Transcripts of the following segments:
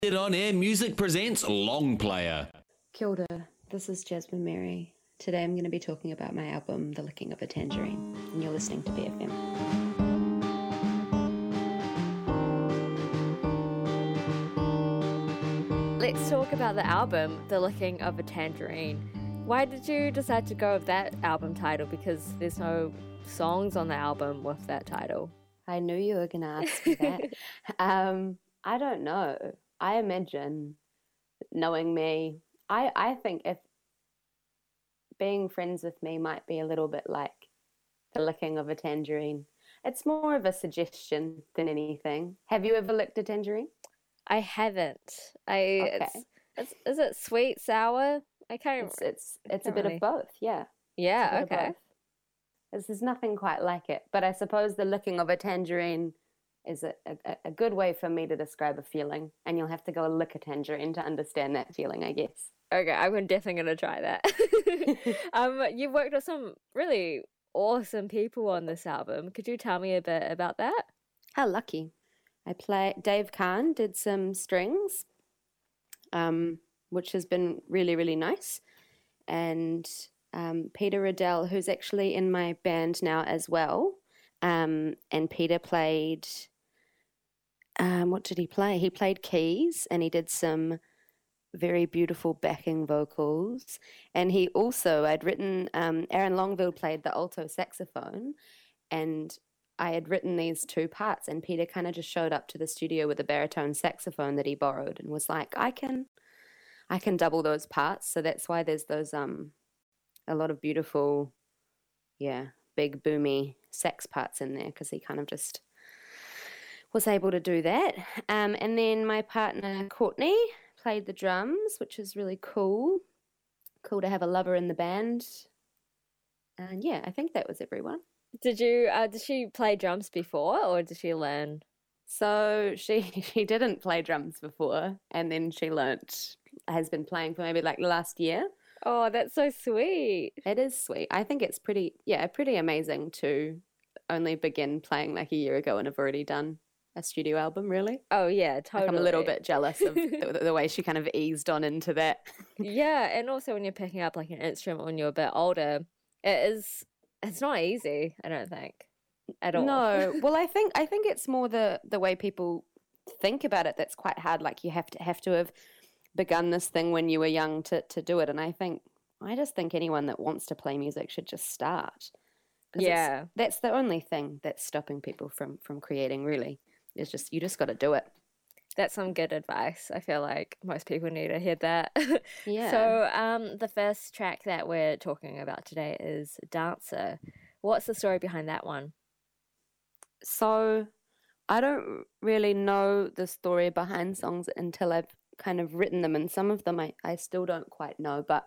It On Air Music presents Long Player. Kia ora, this is Jasmine Mary. Today I'm going to be talking about my album, The Licking of a Tangerine, and you're listening to BFM. Let's talk about the album, The Licking of a Tangerine. Why did you decide to go with that album title? Because there's no songs on the album with that title. I knew you were going to ask me that. I don't know. I imagine, knowing me, I think if being friends with me might be a little bit like the licking of a tangerine. It's more of a suggestion than anything. Have you ever licked a tangerine? I haven't. Okay. Is it sweet, sour? I can't. It's a bit of both. Yeah. Yeah. Okay. There's nothing quite like it, but I suppose the licking of a tangerine is a good way for me to describe a feeling, and you'll have to go lick a tangerine to understand that feeling, I guess. Okay, I'm definitely going to try that. You've worked with some really awesome people on this album. Could you tell me a bit about that? How lucky. Dave Kahn did some strings, which has been really, really nice. And Peter Riddell, who's actually in my band now as well. And Peter played, what did he play? He played keys, and he did some very beautiful backing vocals. And he also, I'd written, Aaron Longville played the alto saxophone, and I had written these two parts, and Peter kind of just showed up to the studio with a baritone saxophone that he borrowed and was like, I can double those parts. So that's why there's those, a lot of beautiful, big boomy sax parts in there, because he kind of just was able to do that. And then my partner Courtney played the drums, which is really cool. Cool to have a lover in the band. And I think that was everyone. Did she play drums before, or did she learn? So she didn't play drums before, and then she has been playing for maybe like last year. Oh, that's so sweet. It is sweet. I think it's pretty amazing to only begin playing like a year ago and have already done a studio album, really. Oh, yeah, totally. Like I'm a little bit jealous of the way she kind of eased on into that. Yeah, and also when you're picking up like an instrument when you're a bit older, it's not easy, I don't think, at all. No, well, I think it's more the way people think about it that's quite hard. Like you have to have begun this thing when you were young to do it. And I just think anyone that wants to play music should just start. Yeah. That's the only thing that's stopping people from creating, really. It's just, you just got to do it. That's some good advice. I feel like most people need to hear that. Yeah. So the first track that we're talking about today is Dancer. What's the story behind that one? So I don't really know the story behind songs until I've kind of written them, and some of them I still don't quite know, but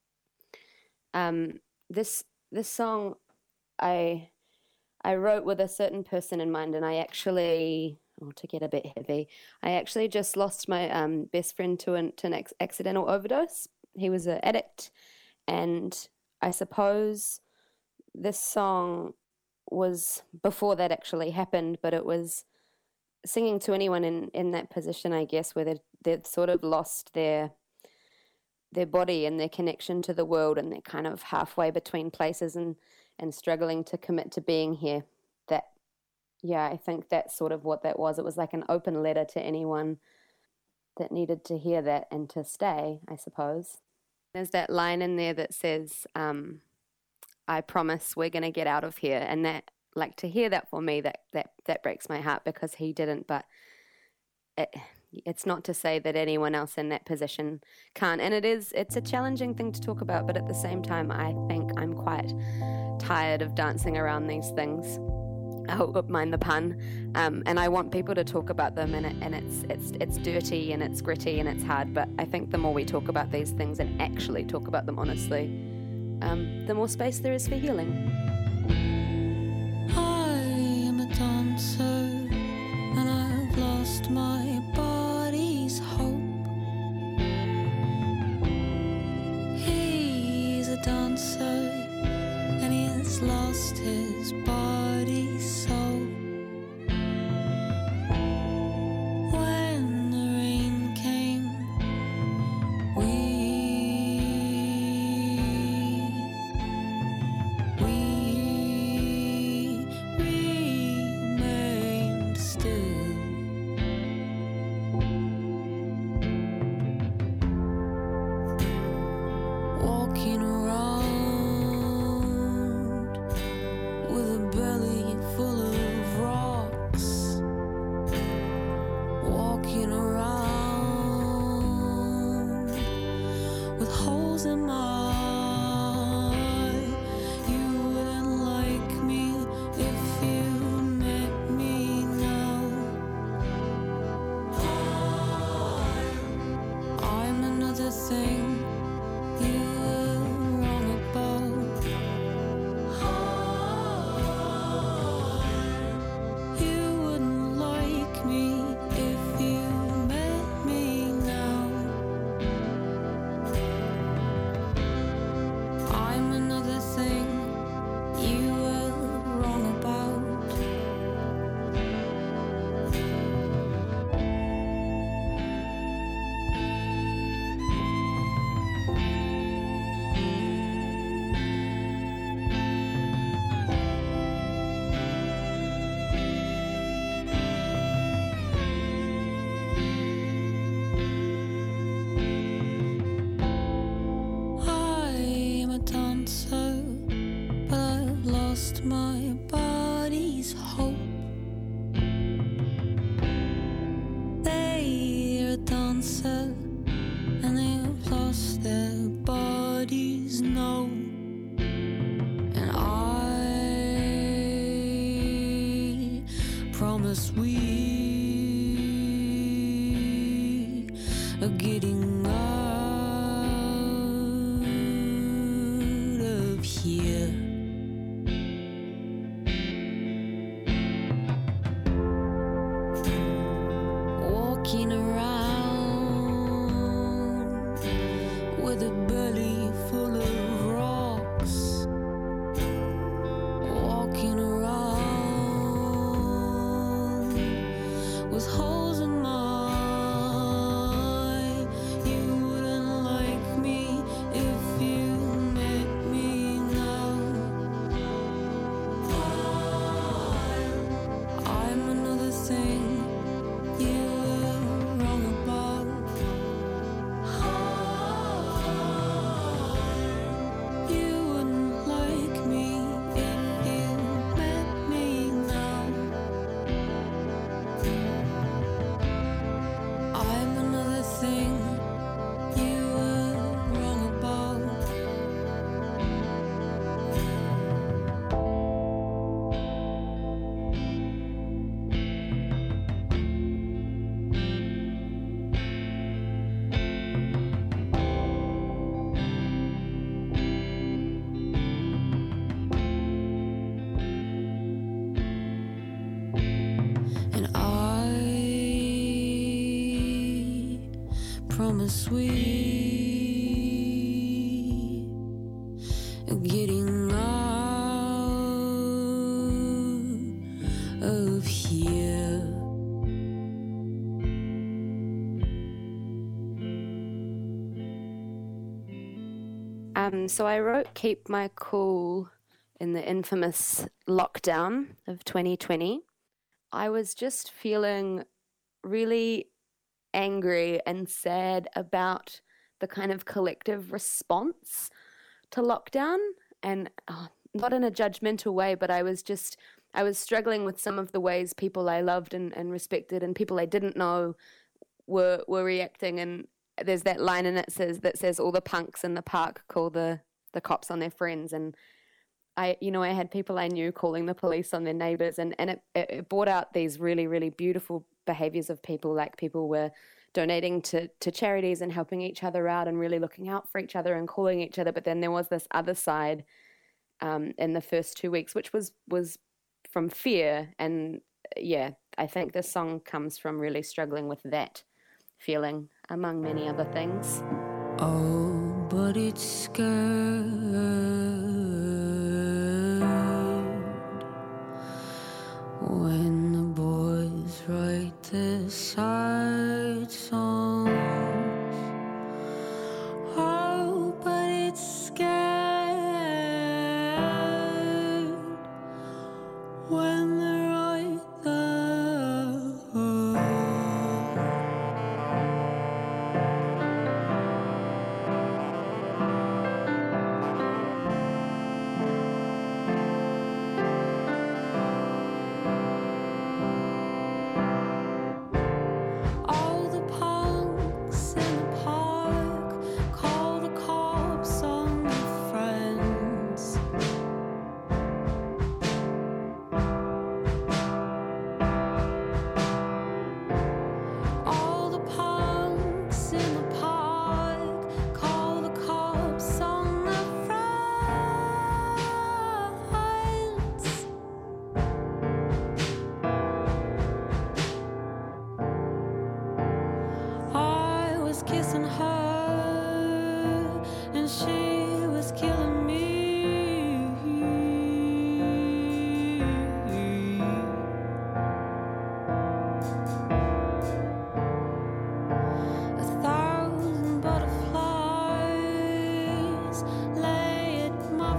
this song I wrote with a certain person in mind, and I actually, to get a bit heavy, I actually just lost my best friend to an accidental overdose. He was an addict, and I suppose this song was before that actually happened, but it was singing to anyone in that position, I guess, where they'd sort of lost their body and their connection to the world, and they're kind of halfway between places and struggling to commit to being here. I think that's sort of what that was. It was like an open letter to anyone that needed to hear that and to stay, I suppose. There's that line in there that says, I promise we're going to get out of here. And that, like, to hear that for me, that breaks my heart, because he didn't, but it's not to say that anyone else in that position can't. And it's a challenging thing to talk about, but at the same time, I think I'm quite tired of dancing around these things. I hope, mind the pun. And I want people to talk about them, and it's dirty and it's gritty and it's hard, but I think the more we talk about these things and actually talk about them honestly, the more space there is for healing. I am a dancer, and I've lost my body's hope. He's a dancer, and he has lost his body's soul. When the rain came promise we are getting out of here. Walking around with a belly full of rocks. Walking around with holes in my eye. You wouldn't like me if you met me now. I'm another thing you were wrong about. You wouldn't like me if you met me now. I'm another thing you were wrong about. And I promise we are getting out of here. So I wrote Keep My Cool in the infamous lockdown of 2020. I was just feeling really angry and sad about the kind of collective response to lockdown, and not in a judgmental way, but I was struggling with some of the ways people I loved and respected and people I didn't know were reacting. And there's that line in it that says all the punks in the park call the cops on their friends, and I had people I knew calling the police on their neighbors, and it brought out these really, really beautiful behaviors of people, like people were donating to charities and helping each other out and really looking out for each other and calling each other. But then there was this other side in the first 2 weeks, which was from fear. And yeah, I think this song comes from really struggling with that feeling, among many other things. Oh, but it's scared when the boys write their sad songs. Oh, but it's scared when they write the all the punks in the park call the cops on their friends. All the punks in the park call the cops on their friends. I was kissing her and she was killing me. 1,000 butterflies lay at my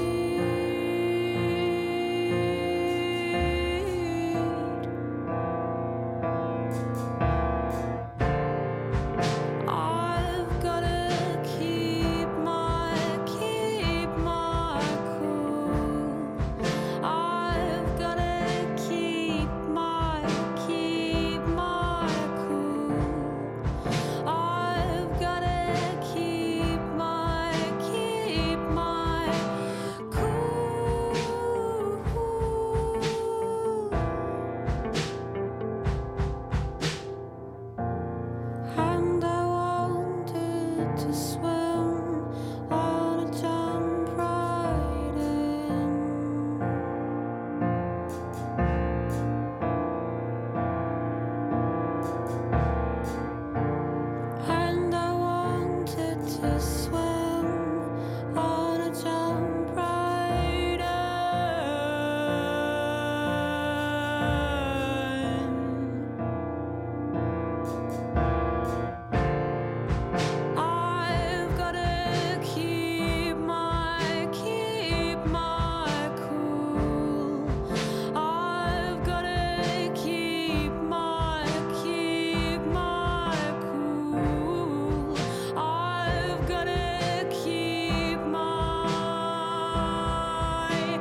feet. I've gotta keep my to swim on a jump right in. And I wanted to swim on a jump right in. I've gotta keep my cool. I've gotta keep my cool. I've gotta keep my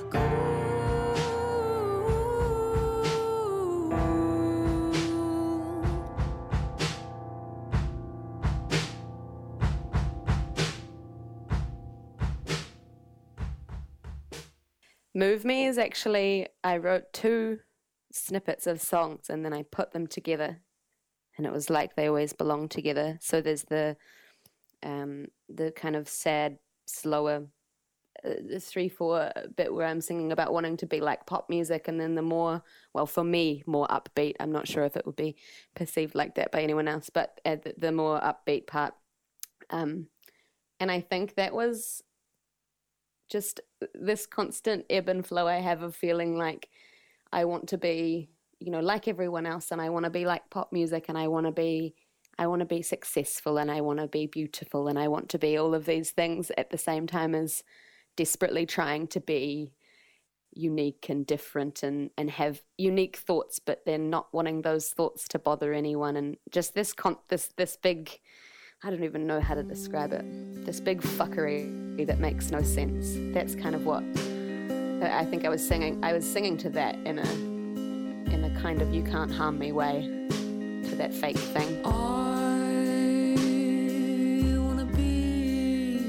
Move Me is actually, I wrote 2 snippets of songs and then I put them together, and it was like they always belong together. So there's the kind of sad, slower 3/4 bit where I'm singing about wanting to be like pop music, and then the more, well, for me, more upbeat. I'm not sure if it would be perceived like that by anyone else, but the more upbeat part. And I think that was just this constant ebb and flow I have of feeling like I want to be, like everyone else, and I want to be like pop music, and I want to be successful, and I want to be beautiful, and I want to be all of these things at the same time as desperately trying to be unique and different and have unique thoughts, but then not wanting those thoughts to bother anyone, and just this big, I don't even know how to describe it, this big fuckery that makes no sense. That's kind of what I think I was singing. I was singing to that in a kind of you can't harm me way, to that fake thing. I wanna be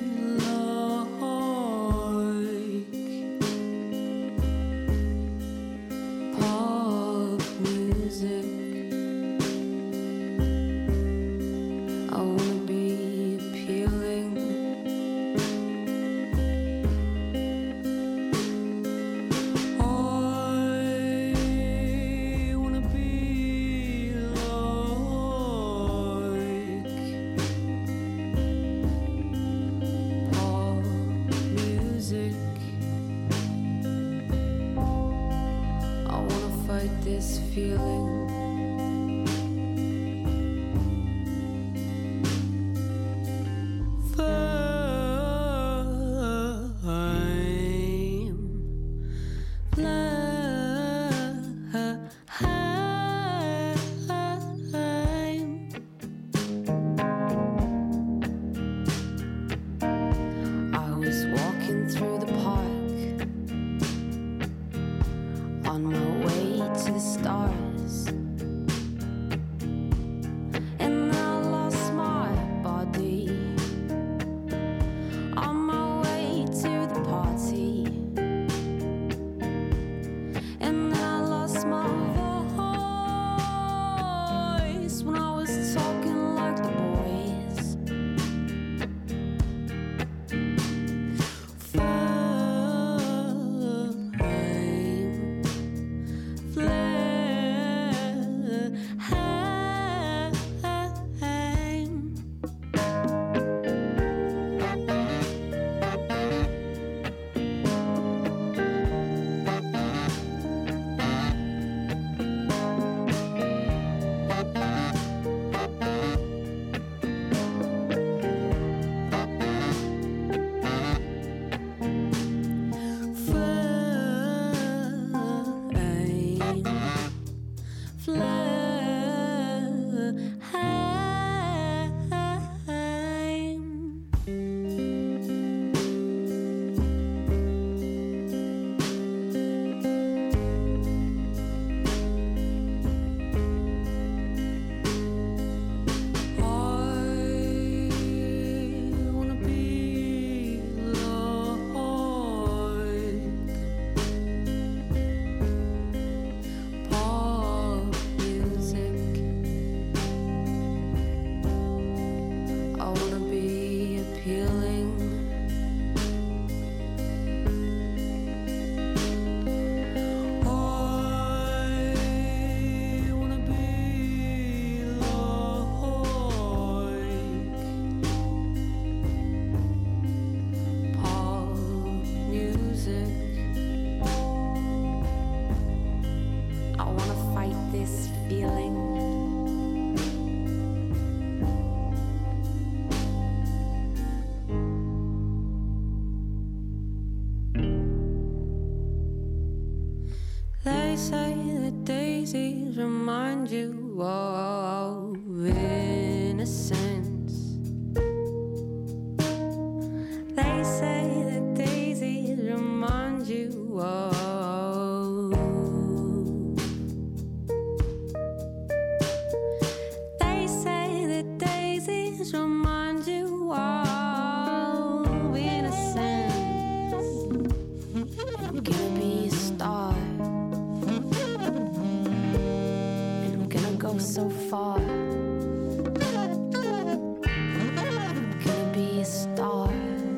like pop music. I wanna be appealing. I wanna be like pop music. I wanna fight this feeling. I was walking through the park on my way to the stars, and I lost my body on my way to the party, and I lost my voice when I was talking like the boys. I wanna be remind you of innocence. They say that daisies remind you of. They say that daisies remind you of innocence. I'm gonna be a star, and I'm gonna go so far. I'm gonna be a star,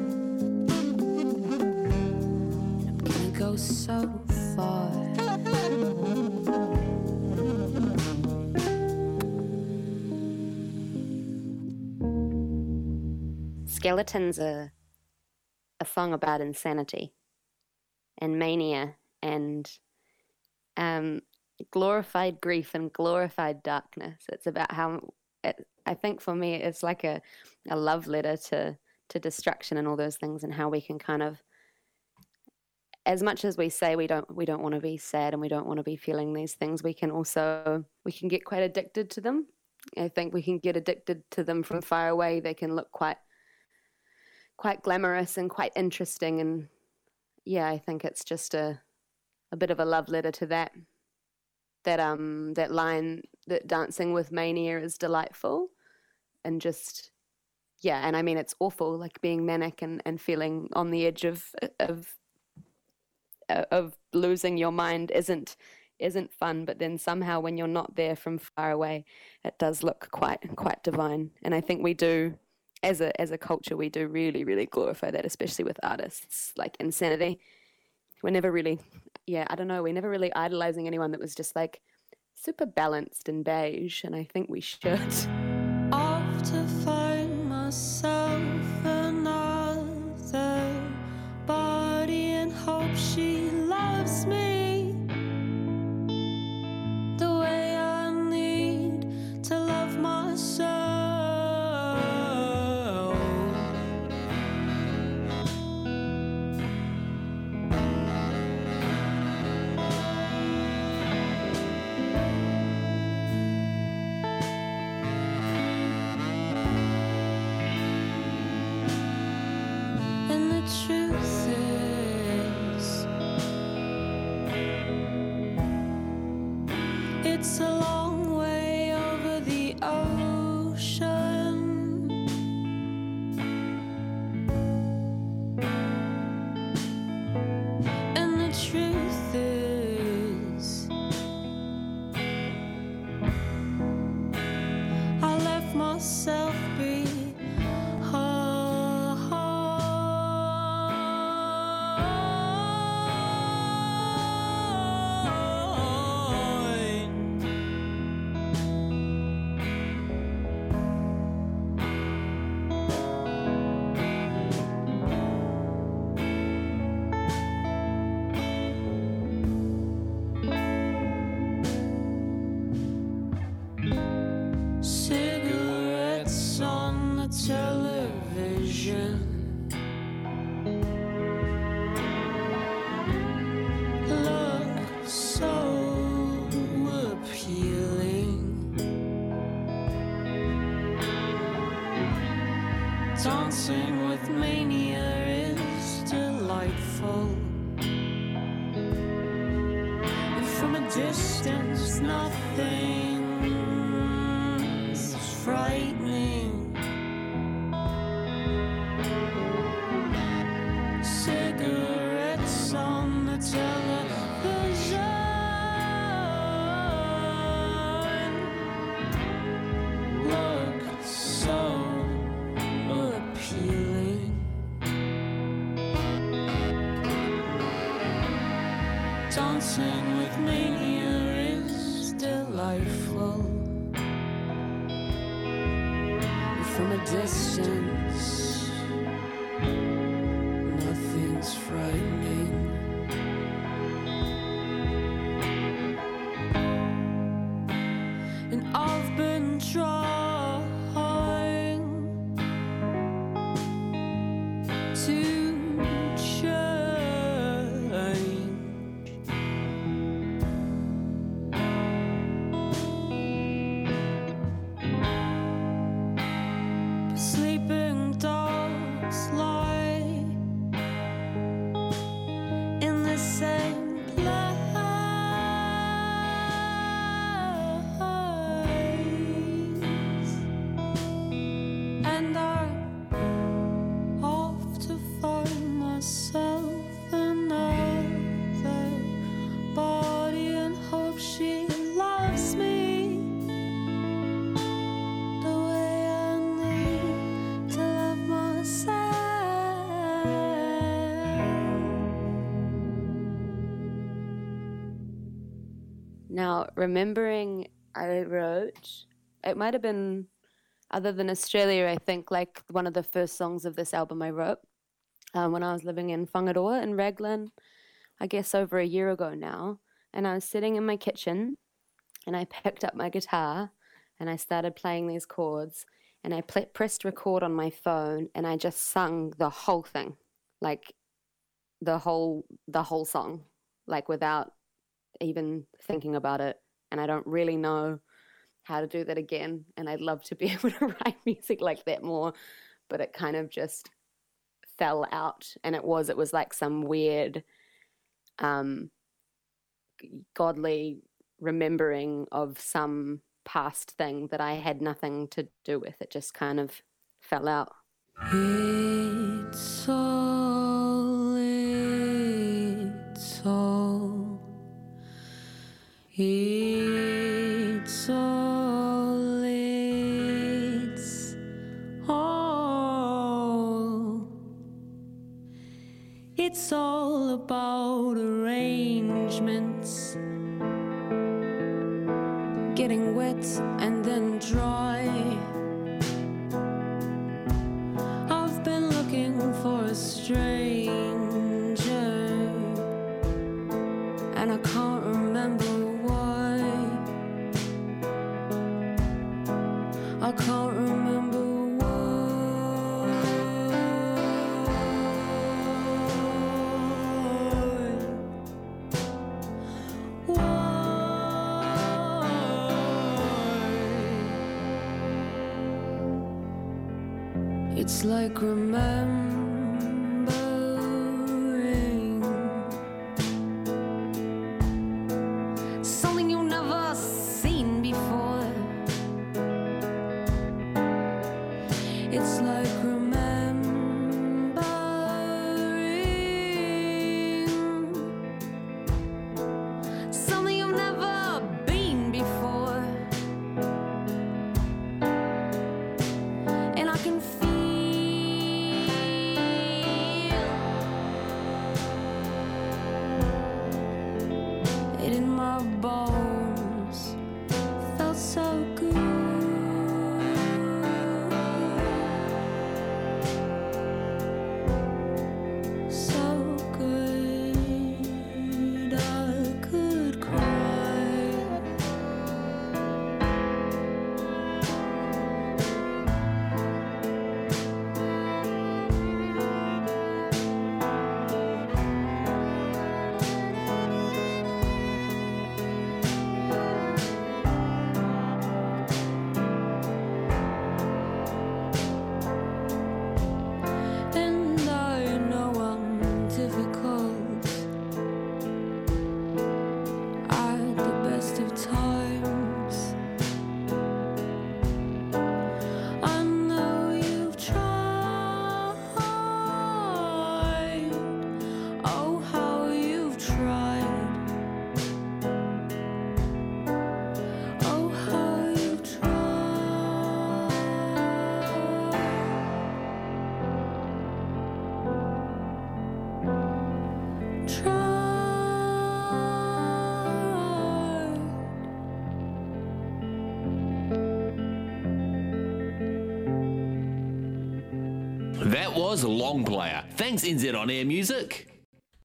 and I'm gonna go so far. Skeleton's a song about insanity and mania and glorified grief and glorified darkness. It's about how, I think for me, it's like a love letter to destruction and all those things, and how we can kind of, as much as we say we don't want to be sad and we don't want to be feeling these things, we can get quite addicted to them. I think we can get addicted to them from far away. They can look quite glamorous and quite interesting, and yeah, I think it's just a bit of a love letter to that line that dancing with mania is delightful, and just, yeah, and I mean it's awful, like being manic and feeling on the edge of losing your mind isn't fun, but then somehow when you're not there from far away, it does look quite divine. And I think we do, as a culture, we do really, really glorify that, especially with artists, like insanity. We're never really, we're never really idolizing anyone that was just like super balanced and beige, and I think we should. Off to find myself another body and hope she loves me the way I need to love myself. And the truth is, it's a long way over the ocean. And the truth is, I left myself behind. Cigarettes on the television look so appealing. Dancing with mania is delightful. And from a distance, nothing's frightening. Cigarettes on the television look so appealing. Dancing with mania is delightful. From a distance, nothing's frightening. And I've been trying to change, sleeping dogs lie in the same place, and I'm off to find myself another body and hope she loves me the way I need to love myself. Now, remembering I wrote, it might have been, other than Australia, I think, like one of the first songs of this album I wrote when I was living in Whangaroa in Raglan, I guess over a year ago now. And I was sitting in my kitchen and I picked up my guitar and I started playing these chords and I pressed record on my phone and I just sung the whole thing, like the whole song, like without even thinking about it. And I don't really know how to do that again. And I'd love to be able to write music like that more, but it kind of just fell out. And it was like some weird godly remembering of some past thing that I had nothing to do with. It just kind of fell out. It's all, it's all, it's all, it's all. It's all about arrangements, getting wet and then dry. I've been looking for a stranger, and I can't remember why. I can't remember it's like remembering something you've never seen before. It's like remembering something you've never been before. And I can feel it in my bones. Felt so good, so good. I could cry. And I know I'm difficult at the best of times. I know you've tried. Oh, how you've tried. Oh, how you've tried. That was Long Player. Thanks, NZ On Air Music.